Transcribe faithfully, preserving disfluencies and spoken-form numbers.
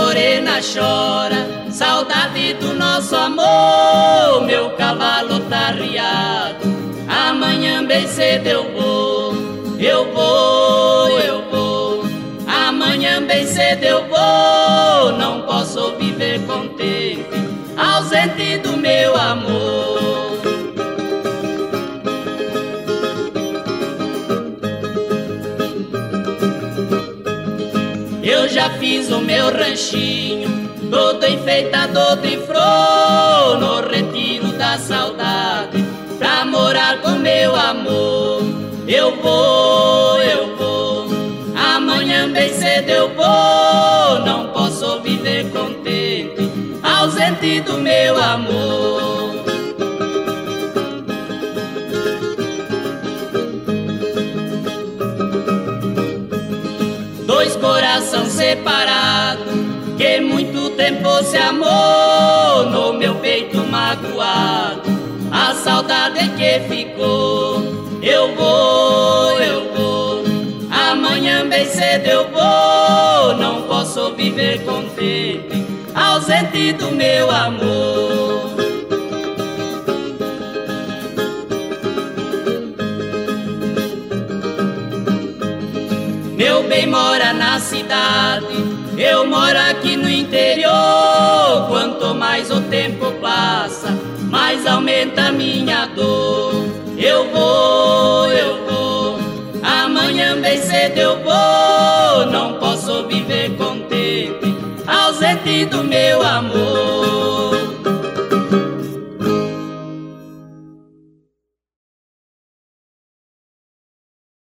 morena chora, saudade do nosso amor. Meu cavalo tá arriado, amanhã bem cedo eu vou. Eu vou, eu vou, amanhã bem cedo eu vou. Não posso viver contente, ausente do meu amor. Eu já fiz o meu ranchinho, todo enfeitado de flor, no retiro da saudade, pra morar com meu amor. Eu vou, eu vou, amanhã bem cedo eu vou. Não posso viver contente, ausente do meu amor. Dois coração separados, que muito tempo se amou, no meu peito magoado, a saudade que ficou. Eu vou, eu vou, amanhã bem cedo eu vou. Não posso viver contente, ausente do meu amor. Meu bem mora na cidade, eu moro aqui no interior. Quanto mais o tempo passa, mais aumenta a minha dor. Eu vou, eu vou, amanhã bem cedo eu vou. Não posso viver contente, ausente do meu amor.